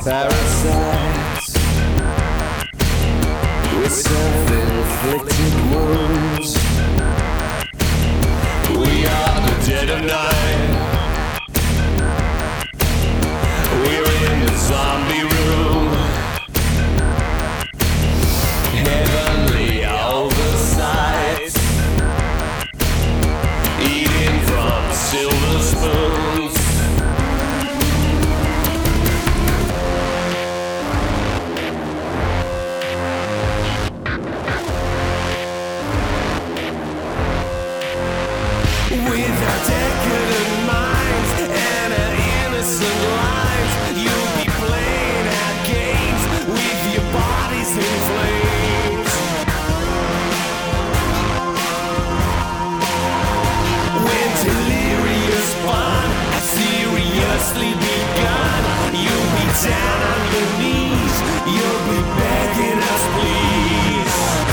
parasites with self-inflicted wounds. We are the dead of night. We're in the zombie room. Heavenly oversight, eating from silver spoons. With our decadent minds and our innocent lives, you'll be playing our games with your bodies in flames. When delirious fun has seriously begun, you'll be down on your knees, you'll be begging us please.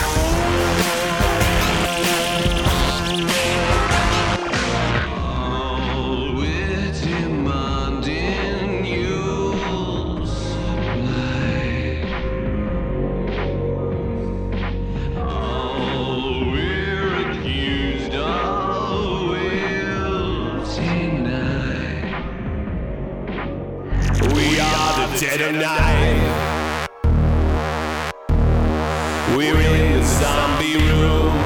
Dead of night. We're in the zombie room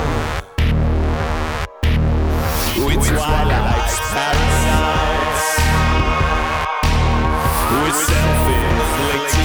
with Twilight's parasites with self-inflicted